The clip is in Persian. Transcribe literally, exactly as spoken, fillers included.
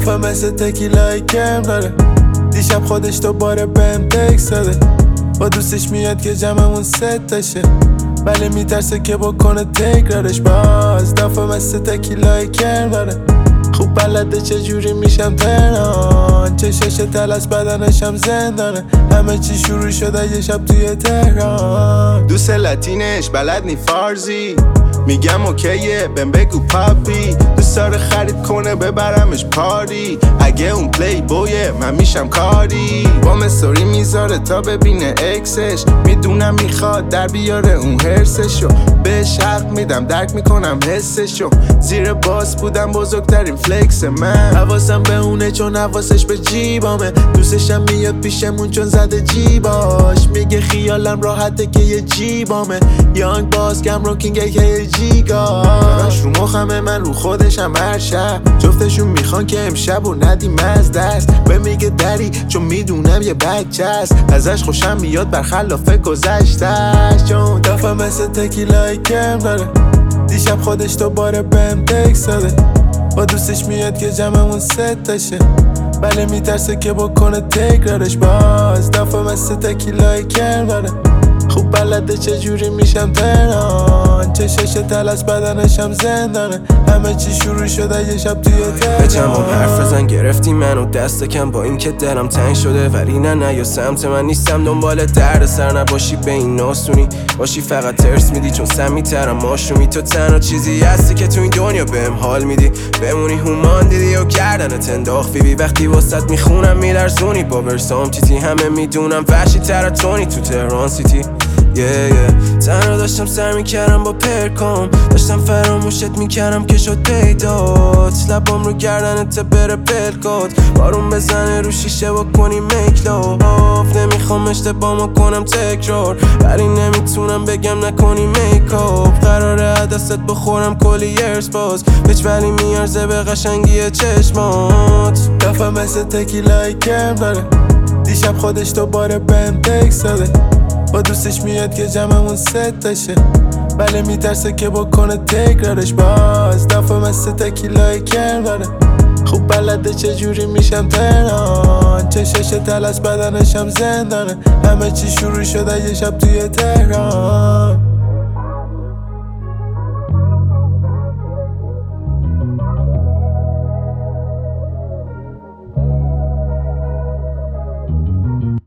دفعه مثل تکیلای کرم داره. دیشب خودش دوباره بهم تکس داده، با دوستش میاد که جمعمون ست تشه، ولی میترسه که بکنه تکرارش. باز دفعه مثل تکیلای کرم داره. خوب بلده چجوری میشم تهران، چشش تلس بدنشم زندانه. همه چی شروع شده یه شب توی تهران. دوست لاتینش بلد نی فارزی، میگم اوکیه بهم بگو پاپی. دوست داره خرید کنه ببرمش پاری، اگه اون پلی بویه من میشم کاری. با مستوری میذاره تا ببینه اکسش، میدونم میخواد در بیاره اون هرسشو. بهش حق میدم درک میکنم حسشو، زیر باس بودم بزرگترین فلکس من. حواسم به اونه چون حواسش به جیبامه، دوستشم میاد پیشمون چون زده جیباش. میگه خیالم راحته که یه جیبامه، یانگ باز کم رو کینگه که یه جیگاش. رو مخمه من رو خودشم هر شب، جفتشون میخوان که امشب و ندیم از دست. به میگه دری چون میدونم یه بچه است، ازش خوشم میاد برخلاف گذشتش. چون دفعه مثل تکیلای کرم داره. دیشب خودش دوباره بهم تکس داده، با دوستش میاد که جمعمون ست تشه، ولی میترسه که بکنه تکرارش. باز دفعه مثل تکیلای کرم داره. خوب بلده چجوری میشم تهران، چشش تلس بدنشم زندانه. همه چی شروع شده یه شب توی تهران. به جمعم حرف بزن گرفتی منو دست کم، با این که دلم تنگ شده ولی نه نه یا سمت من نیستم. دنبال درد سر نباشی به این ناسونی باشی، فقط ترس میدی چون سمی ترم ماشومی. تو تنها چیزی هستی که تو این دنیا بهم حال میدی، بمونی هومان دیدی و گردنت انداخت فیبی. وقتی واسط میخونم میلرزونی با ورسام تیتی، همه میدونم وحشی تر تونی تو تهران سیتی. yeah, yeah. تنها داشتم سر میکردم با پرکام، داشتم فراموشت میکردم که شد پیدات. لبام رو گردنت بره پلکات، بارون بزنه رو شیشه با کنی میکلاف. نمیخوام اشتباهمو کنم تکرار، ولی نمیتونم بگم نکنی میکاپ. قراره دستت بخورم کلی ارس باز، هیچ ولی میارزه به قشنگی چشمات. دفعه مثل تکیلای کرم داره. دیشب خودش دوباره بهم تکس داده، با دوستش میاد که جمعمون ست تشه، ولی میترسه که بکنه تکرارش. باز دفعه مثل تکیلای کرم داره. خوب بلده چجوری میشم تهران، چشش تلس بدنشم زندانه. همه چی شروع شده یه شب توی تهران.